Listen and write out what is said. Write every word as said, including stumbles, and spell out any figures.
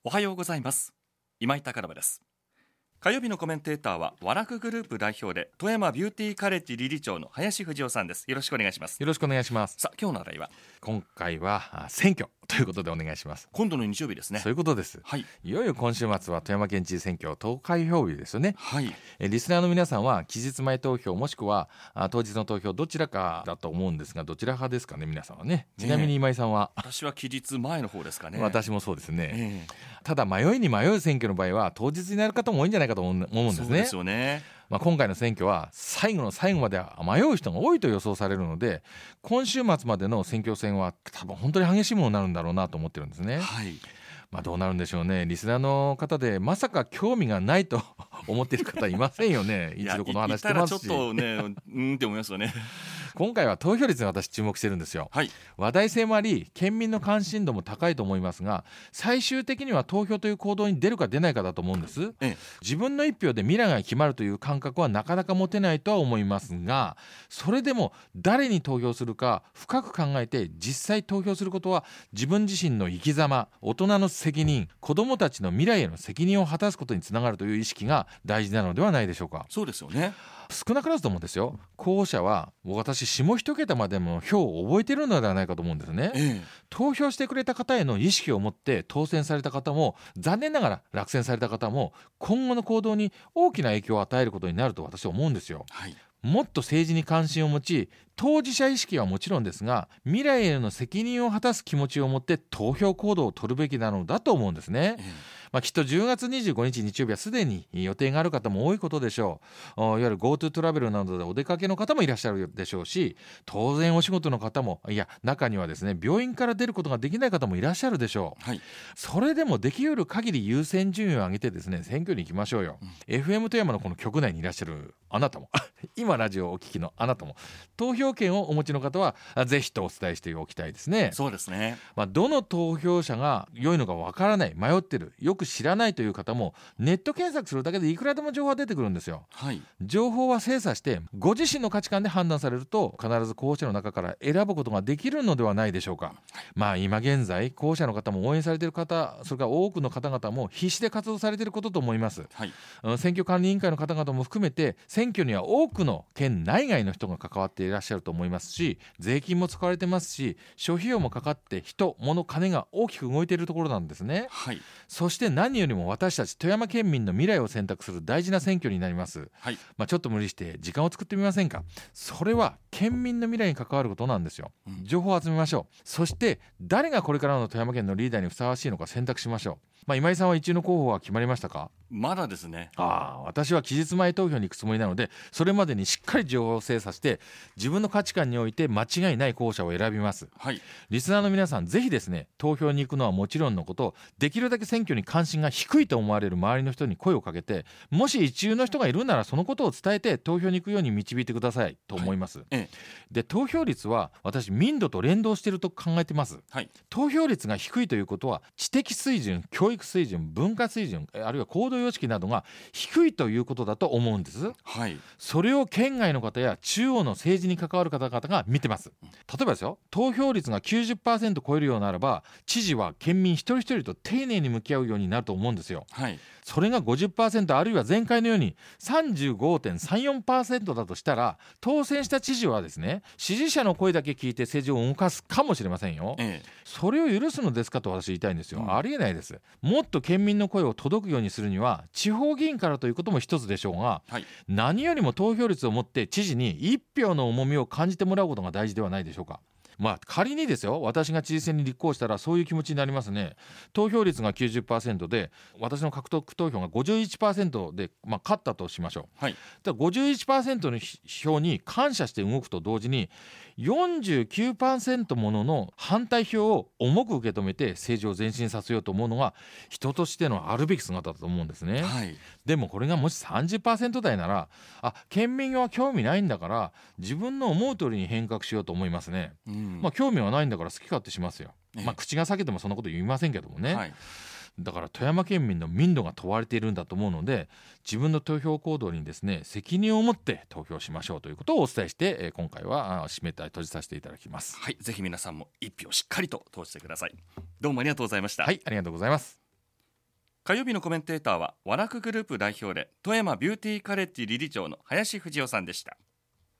おはようございます。今井貴信です。火曜日のコメンテーターはワラクグループ代表で富山ビューティーカレッジ理事長の林藤夫さんです。よろしくお願いします。 よろしくお願いします。 さあ、今日の話題は今回は選挙ということでお願いします。 今度の日曜日ですね。 そういうことです、 はい、 いよいよ今週末は富山県知事選挙投開票日ですよね。 はい、 えリスナーの皆さんは期日前投票もしくはあ当日の投票どちらかだと思うんですが、どちら派ですかね皆さんはね。ちなみに今井さんは？ 私は期日前の方ですかね。 私もそうですね、 えー、ただ迷いに迷う選挙の場合は当日になる方も多いんじゃないかと思うんですね。 そうですよね。 まあ、今回の選挙は最後の最後まで迷う人が多いと予想されるので、今週末までの選挙戦は多分本当に激しいものになるんだろうなと思ってるんですね。 はい、 まあ、どうなるんでしょうね。リスナーの方でまさか興味がないと思っている方いませんよね。一度この話してますし。 いたらちょっとねうんって思いますよね。 今回は投票率に私注目してるんですよ、 はい、 話題性もあり県民の関心度も高いと思いますが、最終的には投票という行動に出るか出ないかだと思うんです、 ええ、 自分の一票で未来が決まるという感覚はなかなか持てないとは思いますが、それでも誰に投票するか深く考えて実際投票することは自分自身の生き様、大人の責任、子どもたちの未来への責任を果たすことにつながるという意識が大事なのではないでしょうか。 そうですよね。 少なからずともですよ、候補者は私下一桁までの票を覚えているのではないかと思うんですね、 ええ、 投票してくれた方への意識を持って当選された方も、残念ながら落選された方も今後の行動に大きな影響を与えることになると私は思うんですよ。 はい、 もっと政治に関心を持ち、当事者意識はもちろんですが未来への責任を果たす気持ちを持って投票行動を取るべきなのだと思うんですね、ええ、まあ、きっとじゅうがつにじゅうごにち日曜日はすでに予定がある方も多いことでしょう。いわゆる GoTo トラベルなどでお出かけの方もいらっしゃるでしょうし、当然お仕事の方も、いや中にはですね病院から出ることができない方もいらっしゃるでしょう、はい、それでもできうる限り優先順位を上げてですね選挙に行きましょうよ、うん、エフエム 富山のこの局内にいらっしゃるあなたも今ラジオをお聞きのあなたも投票権をお持ちの方はぜひとお伝えしておきたいですね。 そうですね、 まあ、どの投票者が良いのかわからない、迷ってる、よく知らないという方もネット検索するだけでいくらでも情報が出てくるんですよ、はい、情報は精査してご自身の価値観で判断されると必ず候補者の中から選ぶことができるのではないでしょうか。まあ今現在候補者の方も応援されている方、それから多くの方々も必死で活動されていることと思います、はい、選挙管理委員会の方々も含めて選挙には多くの県内外の人が関わっていらっしゃると思いますし、税金も使われてますし諸費用もかかって人、物、金が大きく動いているところなんですね、はい、そして何よりも私たち富山県民の未来を選択する大事な選挙になります、はい、まあ、ちょっと無理して時間を作ってみませんか。それは県民の未来に関わることなんですよ、うん、情報を集めましょう。そして誰がこれからの富山県のリーダーにふさわしいのか選択しましょう。まあ、今井さんは一流の候補は決まりましたか？ まだですね。 ああ、私は期日前投票に行くつもりなので、それまでにしっかり情報を精査して自分の価値観において間違いない候補者を選びます、はい、リスナーの皆さんぜひですね投票に行くのはもちろんのこと、できるだけ選挙に関心が低いと思われる周りの人に声をかけて、もし一流の人がいるならそのことを伝えて投票に行くように導いてくださいと思います、はい、ええ、で投票率は私民度と連動していると考えてます、はい、投票率が低いということは知的水準、教育水準、文化水準、あるいは行動様式などが低いということだと思うんです、はい、それを県外の方や中央の政治に関わる方々が見てます。例えばですよ、投票率が きゅうじゅっパーセント 超えるようならば知事は県民一人一人と丁寧に向き合うようになると思うんですよ、はい、それが ごじゅっパーセント あるいは前回のように さんじゅうごてんさんよんパーセント だとしたら、当選した知事はですね支持者の声だけ聞いて政治を動かすかもしれませんよ、ええ、それを許すのですかと私言いたいんですよ、うん、ありえないです。もっと県民の声を届くようにするには地方議員からということも一つでしょうが、はい、何よりも投票率を持って知事に一票の重みを感じてもらうことが大事ではないでしょうか。まあ仮にですよ、私が知事選に立候補したらそういう気持ちになりますね。投票率が きゅうじゅっパーセント で私の獲得投票が ごじゅういちパーセント で、まあ、勝ったとしましょう、はい、だから ごじゅういちパーセント の票に感謝して動くと同時に よんじゅうきゅうパーセント ものの反対票を重く受け止めて政治を前進させようと思うのが人としてのあるべき姿だと思うんですね、はい、でもこれがもし さんじゅっパーセント 台なら、あ、県民は興味ないんだから自分の思う通りに変革しようと思いますね、うん、まあ、興味はないんだから好き勝手しますよ、まあ、口が裂けてもそんなこと言いませんけどもね、はい、だから富山県民の民度が問われているんだと思うので、自分の投票行動にですね責任を持って投票しましょうということをお伝えして、え今回は締めたい閉じさせていただきます。 はい、ぜひ皆さんも一票しっかりと投じてください。どうもありがとうございました。 はい、ありがとうございます。 火曜日のコメンテーターはワラクグループ代表で富山ビューティーカレッジ理事長の林藤夫さんでした。